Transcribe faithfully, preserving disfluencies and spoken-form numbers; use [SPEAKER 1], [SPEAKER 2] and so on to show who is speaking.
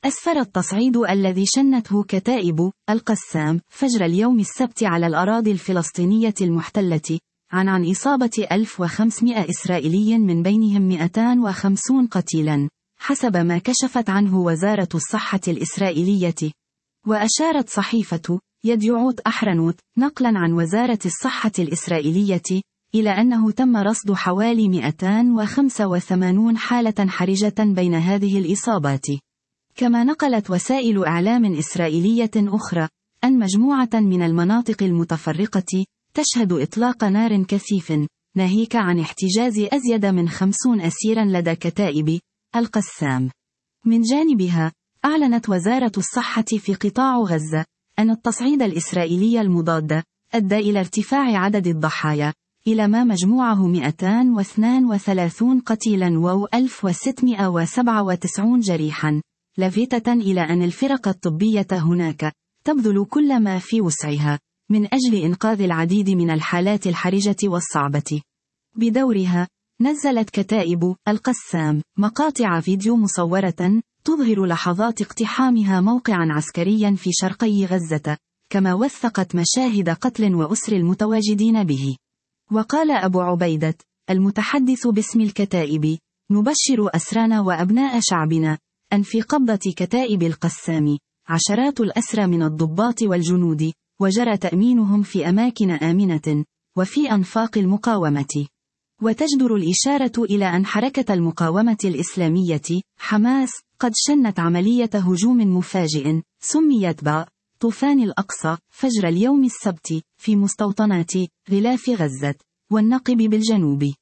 [SPEAKER 1] أسفر التصعيد الذي شنته كتائب القسام فجر اليوم السبت على الأراضي الفلسطينية المحتلة عن عن إصابة ألف وخمسمائة إسرائيلي من بينهم مئتان وخمسين قتيلا، حسب ما كشفت عنه وزارة الصحة الإسرائيلية. وأشارت صحيفة يديعوت أحرنوت نقلا عن وزارة الصحة الإسرائيلية إلى أنه تم رصد حوالي مئتين وخمسة وثمانين حالة حرجة بين هذه الإصابات. كما نقلت وسائل إعلام إسرائيلية أخرى أن مجموعة من المناطق المتفرقة تشهد إطلاق نار كثيف، ناهيك عن احتجاز أزيد من خمسين أسيرا لدى كتائب القسام. من جانبها، أعلنت وزارة الصحة في قطاع غزة أن التصعيد الإسرائيلي المضاد أدى إلى ارتفاع عدد الضحايا إلى ما مجموعه مئتين واثنين وثلاثين قتيلا و ألف وستمائة وسبعة وتسعين جريحا، لافتة إلى أن الفرق الطبية هناك تبذل كل ما في وسعها من أجل إنقاذ العديد من الحالات الحرجة والصعبة. بدورها، نزلت كتائب القسام مقاطع فيديو مصورة تظهر لحظات اقتحامها موقعا عسكريا في شرقي غزة، كما وثقت مشاهد قتل وأسر المتواجدين به. وقال أبو عبيدة المتحدث باسم الكتائب: نبشر أسرانا وأبناء شعبنا أن في قبضة كتائب القسام عشرات الأسرى من الضباط والجنود، وجرى تأمينهم في أماكن آمنة وفي أنفاق المقاومة. وتجدر الإشارة إلى أن حركة المقاومة الإسلامية حماس قد شنت عملية هجوم مفاجئ سميت ب طوفان الأقصى فجر اليوم السبت في مستوطنات غلاف غزة والنقب بالجنوب.